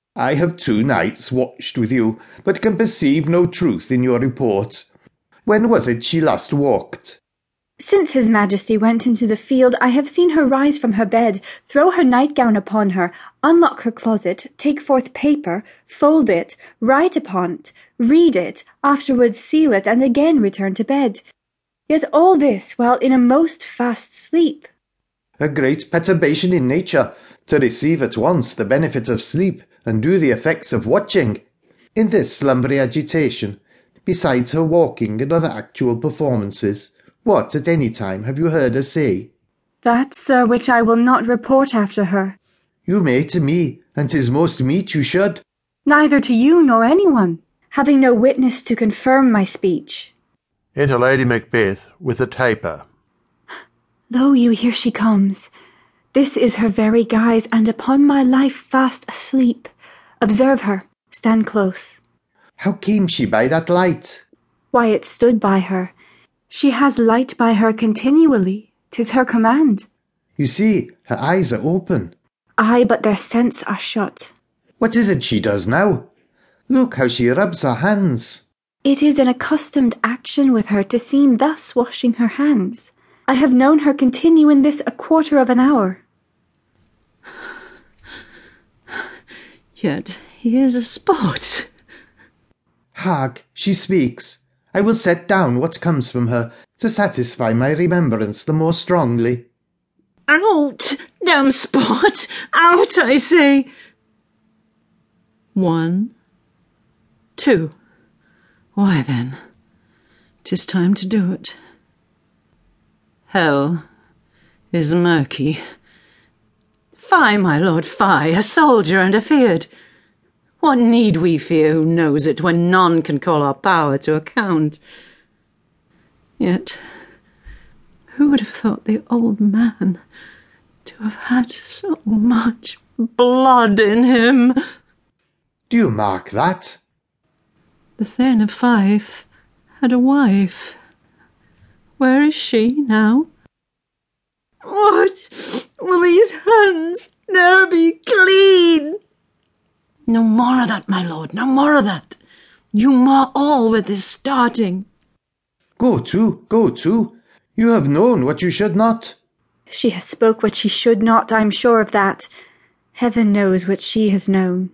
I have 2 nights watched with you, but can perceive no truth in your report. When was it she last walked? Since His Majesty went into the field, I have seen her rise from her bed, throw her nightgown upon her, unlock her closet, take forth paper, fold it, write upon it, read it, afterwards seal it, and again return to bed. Yet all this while in a most fast sleep. A great perturbation in nature, to receive at once the benefit of sleep and do the effects of watching. In this slumbery agitation, besides her walking and other actual performances, what at any time have you heard her say? That, sir, which I will not report after her. You may to me, and 'tis most meet you should. Neither to you nor anyone, having no witness to confirm my speech. Enter Lady Macbeth with a taper. Lo you, here she comes. This is her very guise, and upon my life fast asleep. Observe her, stand close. How came she by that light? Why, it stood by her. She has light by her continually. 'Tis her command. You see, her eyes are open. Aye, but their scents are shut. What is it she does now? Look how she rubs her hands. It is an accustomed action with her to seem thus washing her hands. I have known her continue in this a quarter of an hour. Yet he is a spot. Hark, she speaks. I will set down what comes from her, to satisfy my remembrance the more strongly. Out, damn spot! Out, I say! 1, 2. Why then, 'tis time to do it. Hell is murky. Fie, my lord, fie, a soldier and afeard. What need we fear who knows it, when none can call our power to account? Yet, who would have thought the old man to have had so much blood in him? Do you mark that? The Thane of Fife had a wife. Where is she now? What? Will these hands ne'er be clean? No more of that, my lord, no more of that. You mar all with this starting. Go to, go to. You have known what you should not. She has spoke what she should not, I'm sure of that. Heaven knows what she has known.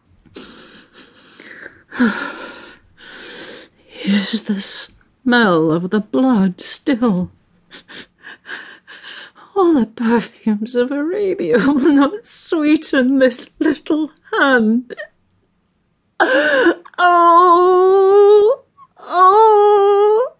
Here's the smell of the blood still. All the perfumes of Arabia will not sweeten this little hand. Oh, oh,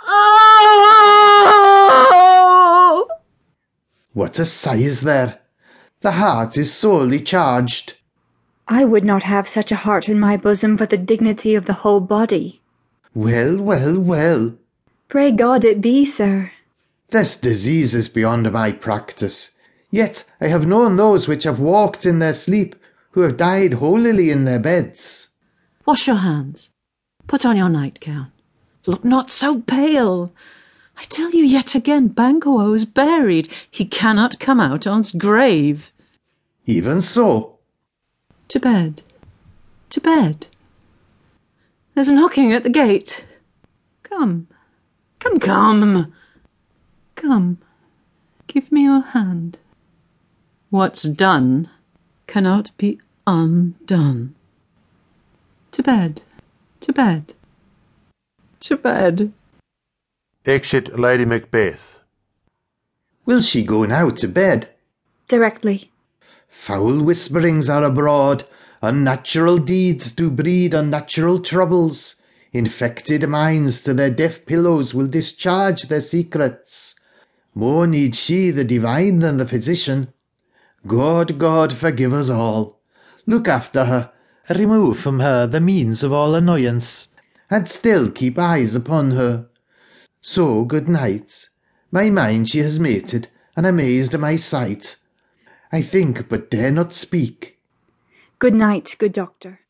oh! What a sigh is there! The heart is sorely charged. I would not have such a heart in my bosom for the dignity of the whole body. Well, well, well. Pray God it be, sir. This disease is beyond my practice. Yet I have known those which have walked in their sleep, who have died holily in their beds. Wash your hands. Put on your nightgown. Look not so pale. I tell you yet again, Banquo is buried. He cannot come out on's grave. Even so. To bed. To bed. There's knocking at the gate. Come. Come, come. Come. Give me your hand. What's done cannot be undone. To bed. To bed. To bed. Exit Lady Macbeth. Will she go now to bed? Directly. Foul whisperings are abroad. Unnatural deeds do breed unnatural troubles. Infected minds to their deaf pillows will discharge their secrets. More needs she the divine than the physician. God, God, forgive us all. Look after her, remove from her the means of all annoyance, and still keep eyes upon her. So, good night. My mind she has mated, and amazed my sight. I think, but dare not speak. Good night, good doctor.